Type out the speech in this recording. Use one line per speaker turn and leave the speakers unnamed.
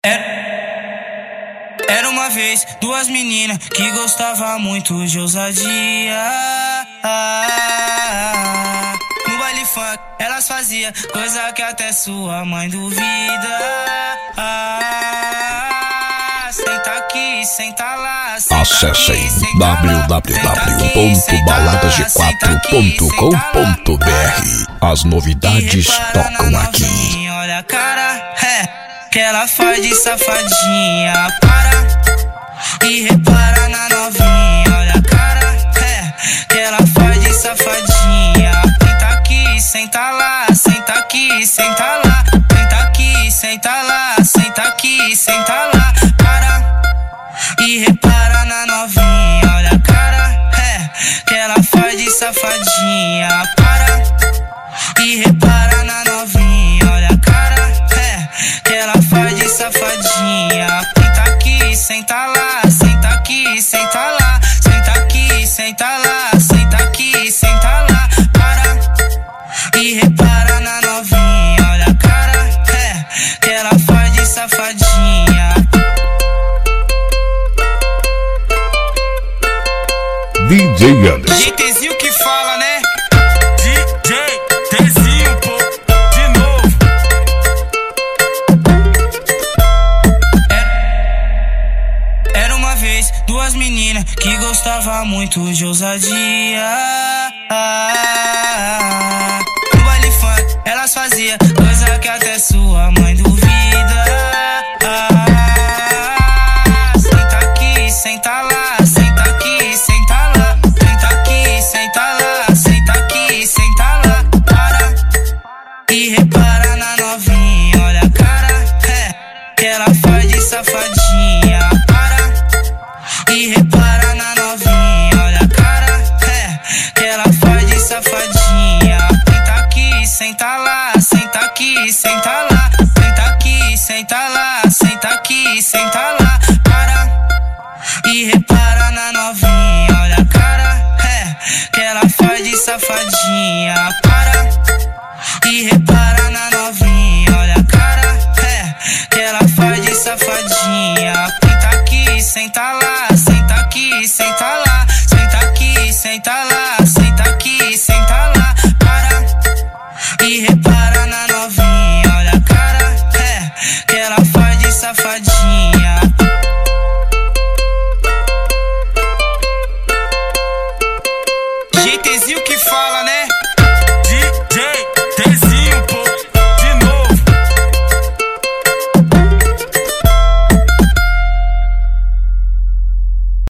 Era uma vez duas meninas que gostavam muito de ousadia. No baile funk elas faziam coisa que até sua mãe duvida. Senta aqui, senta lá, senta
Acesse
aqui, senta lá,
www.baladasde4.com.br. As novidades tocam aqui.
Olha a cara, que ela faz de safadinha. Para e repara na novinha. Olha a cara, que ela faz de safadinha. Senta aqui, senta lá, senta aqui, senta lá. Senta aqui, senta lá, senta aqui, senta lá. Para e repara na novinha. Olha a cara, que ela faz de safadinha. Para e repara na novinha. Olha a cara, que ela faz de safadinha. Senta aqui, senta lá, senta aqui, senta lá. Senta aqui, senta lá, senta aqui, senta lá. Para e repara na novinha. Olha a cara, que ela faz de safadinha.
DJ Anderson.
DJzinho que fala, né? DJzinho, pô, de novo. Era uma vez duas meninas que gostavam muito de ousadia. No baile funk elas faziam coisa que até sua mãe duvida. Senta aqui, senta lá, senta aqui, senta lá. Senta aqui, senta lá, senta aqui, senta lá. Para e repara na novinha. Olha a cara, que ela faz de safadinha.